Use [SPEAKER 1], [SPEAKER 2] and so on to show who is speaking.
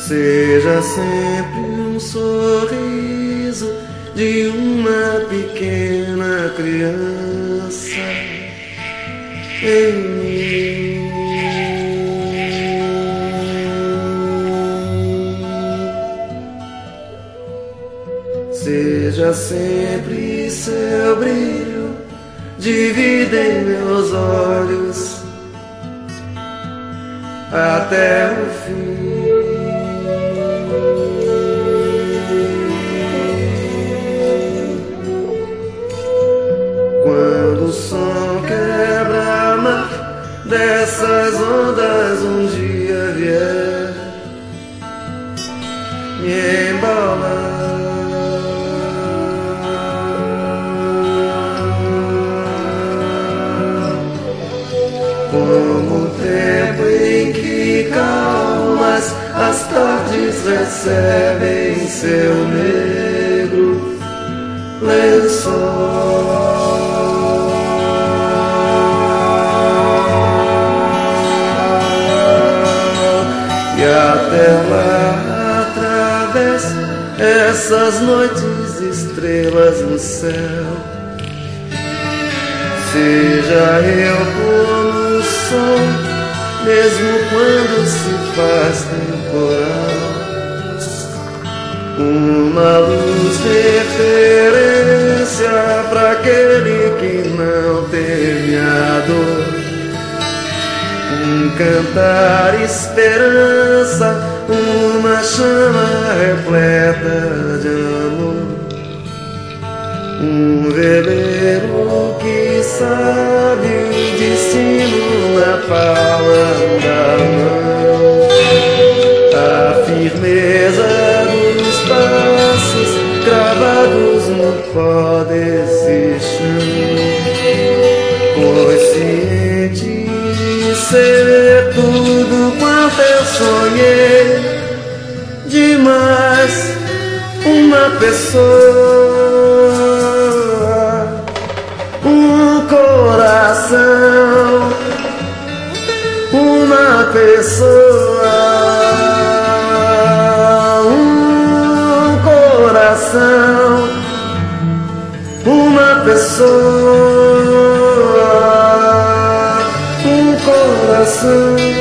[SPEAKER 1] Seja sempre um sorriso de uma pequena criança em mim. Seja sempre seu brilho de vida em meus olhos até o fim. Quando o som quebra-mar dessas ondas um dia vier me embalar, como o tempo em que calmas as tardes recebem seu negro lençol. E até lá atravessa essas noites estrelas no céu. Seja eu como o sol, mesmo quando se faz temporal, uma luz de referência para aquele que não teme a dor, um cantar esperança, uma chama repleta de amor, um veleiro que sabe o destino na palma da mão, a firmeza dos passos cravados no pó desse chão, consciente de ser tudo quanto eu sonhei, demais uma pessoa, um coração, uma pessoa, um coração, uma pessoa, um coração.